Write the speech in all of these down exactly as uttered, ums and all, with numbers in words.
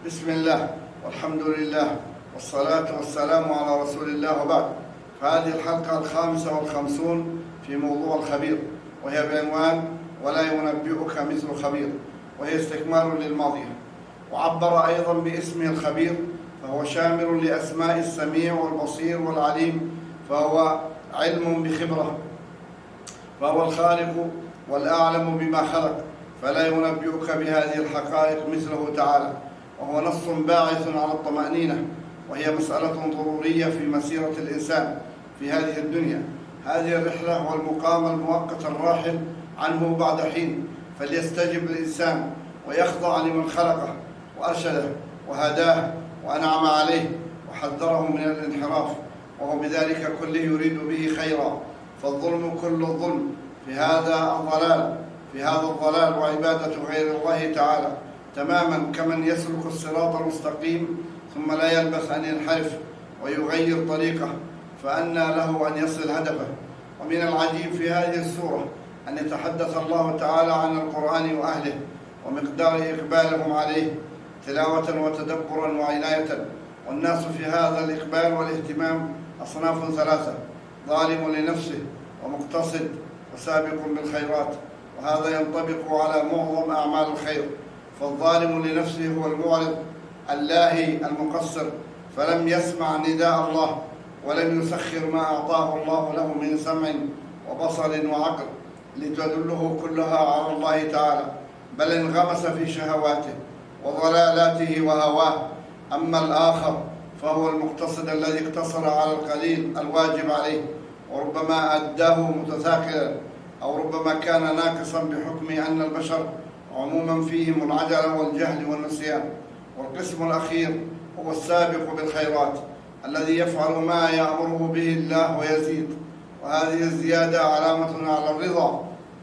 بسم الله والحمد لله والصلاة والسلام على رسول الله، وبعد. فهذه الحلقة الخامسة والخمسون في موضوع الخبير، وهي بعنوان ولا ينبئك مثل خبير، وهي استكمال للماضية. وعبر أيضا باسمه الخبير، فهو شامل لأسماء السميع والبصير والعليم، فهو علم بخبرة، فهو الخالق والأعلم بما خلق، فلا ينبئك بهذه الحقائق مثله تعالى. وهو نص باعث على الطمأنينة، وهي مسألة ضرورية في مسيرة الإنسان في هذه الدنيا. هذه الرحلة والمقام المؤقت الراحل عنه بعد حين، فليستجب الإنسان ويخضع لمن خلقه وأرشده وهداه وأنعم عليه وحذره من الانحراف، وهو بذلك كله يريد به خيرا. فالظلم كل الظلم في هذا الضلال في هذا الضلال وعبادة غير الله تعالى، تماما كمن يسلك الصراط المستقيم ثم لا يلبث أن ينحرف ويغير طريقه، فأنى له أن يصل هدفه. ومن العجيب في هذه السورة أن يتحدث الله تعالى عن القرآن وأهله ومقدار إقبالهم عليه تلاوة وتدبرا وعناية. والناس في هذا الإقبال والاهتمام أصناف ثلاثة: ظالم لنفسه ومقتصد وسابق بالخيرات، وهذا ينطبق على معظم أعمال الخير. فالظالم لنفسه هو المعرض اللاهي المقصر، فلم يسمع نداء الله ولم يسخر ما أعطاه الله له من سمع وبصر وعقل لتدله كلها على الله تعالى، بل انغمس في شهواته وضلالاته وهواه. أما الآخر فهو المقتصد الذي اقتصر على القليل الواجب عليه، وربما أداه متثاقلا، أو ربما كان ناقصا بحكم أن البشر عموما فيهم العجلة والجهل والنسيان. والقسم الأخير هو السابق بالخيرات الذي يفعل ما يأمره به الله ويزيد، وهذه الزيادة علامة على الرضا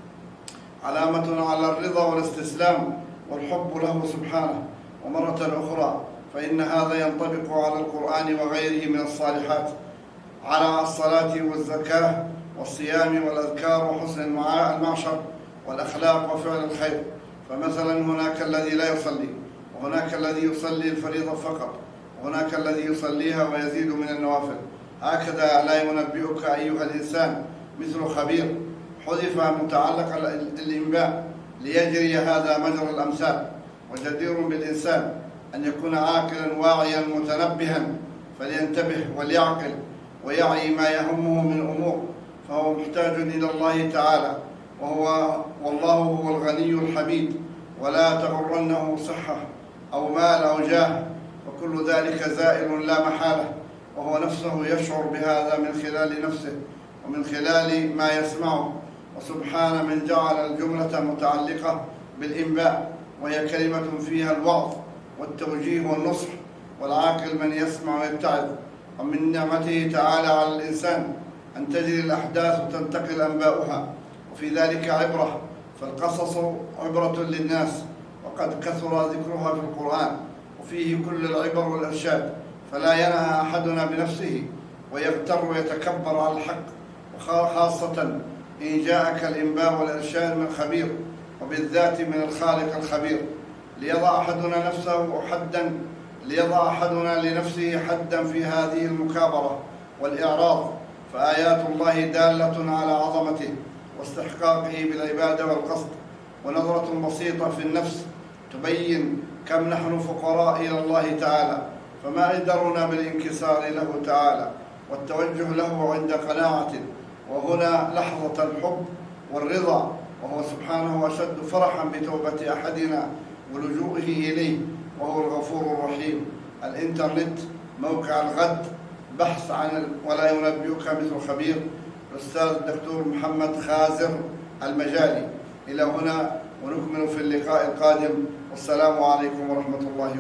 علامة على الرضا والاستسلام والحب له سبحانه. ومرة أخرى فإن هذا ينطبق على القرآن وغيره من الصالحات، على الصلاة والزكاة والصيام والأذكار وحسن المعشر والأخلاق وفعل الخير. فمثلا هناك الذي لا يصلي، وهناك الذي يصلي الفريضة فقط، وهناك الذي يصليها ويزيد من النوافل. هكذا لا ينبئك أيها الإنسان مثل خبير. حذف متعلق الإنباء ليجري هذا مجرى الأمثال، وجدير بالإنسان أن يكون عاقلا واعيا متنبها، فلينتبه وليعقل ويعي ما يهمه من أمور، فهو محتاج إلى الله تعالى، وهو والله هو الغني الحميد. ولا تغرنه صحة أو مال أو جاه، وكل ذلك زائل لا محالة، وهو نفسه يشعر بهذا من خلال نفسه ومن خلال ما يسمعه. وسبحان من جعل الجملة متعلقة بالإنباء، وهي كلمة فيها الوعظ والتوجيه والنصح، والعاقل من يسمع ويتعظ. ومن نعمته تعالى على الإنسان أن تجري الأحداث وتنتقل أنباؤها، وفي ذلك عبرة، فالقصص عبرة للناس، وقد كثر ذكرها في القرآن، وفيه كل العبر والإرشاد. فلا ينهى أحدنا بنفسه ويغتر ويتكبر على الحق، وخاصة إن جاءك الإنباء والإرشاد من خبير، وبالذات من الخالق الخبير. ليضع أحدنا نفسه حدا ليضع أحدنا لنفسه حدا في هذه المكابرة والإعراض، فآيات الله دالة على عظمته واستحقاقه بالعبادة والقصد. ونظرة بسيطة في النفس تبين كم نحن فقراء إلى الله تعالى، فما قدرنا بالانكسار له تعالى والتوجه له عند قناعة. وهنا لحظة الحب والرضا، وهو سبحانه أشد فرحا بتوبة أحدنا ولجوئه إليه، وهو الغفور الرحيم. الإنترنت موقع الغد، بحث عن ولا ينبئك مثل خبير، الأستاذ الدكتور محمد خازر المجالي. إلى هنا، ونكمل في اللقاء القادم، والسلام عليكم ورحمة الله.